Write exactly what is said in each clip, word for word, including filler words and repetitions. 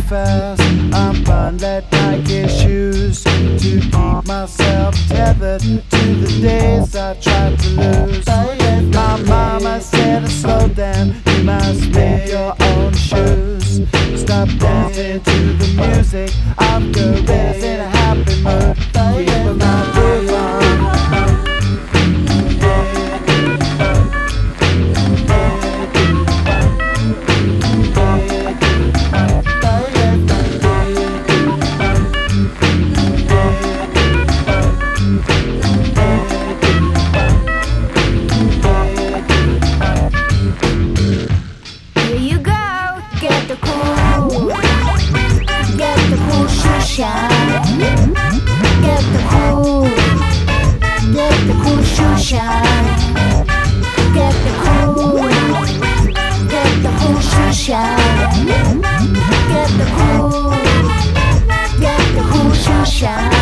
fast. I'm burned like Nike shoes to keep myself tethered to the days I tried to lose. My mama said, slow down, you must make your own shoes. Stop dancing to the music of gorillas in a happy mood. Keep my groove on. Shine. Get the cool, get the cool shoe shine. Get the cool, get the cool shoe shine. Get the cool, get the cool shoe shine.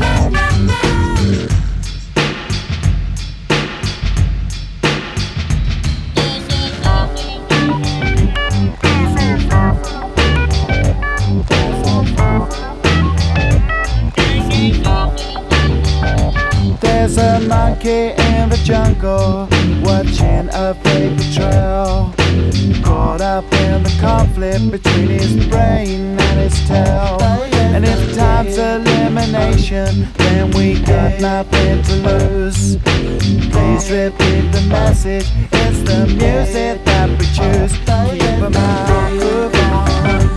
There's a monkey in the jungle watching a fake betrayal, caught up in the conflict between his brain and his tail. And if time's elimination, then we got nothing to lose. Please repeat the message, it's the music that we choose. Keep 'em out, move on.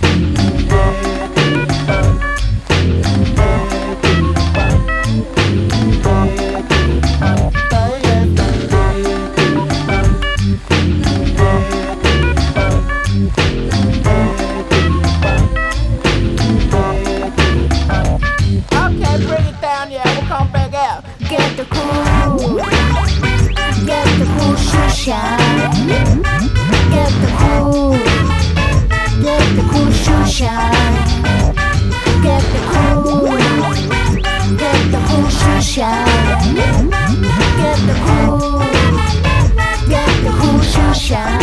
Get the cool, get the cool shoe shine. Get the cool, get the cool shoe shine. Get the cool, get the cool shoe shine. Get the cool, get the cool shoe shine.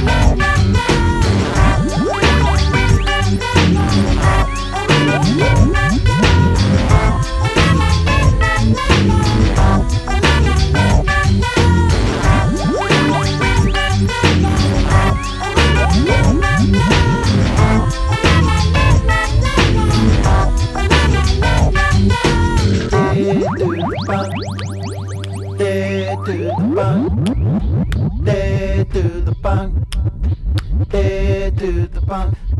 They do the bunk, they do the bunk, they do the bunk.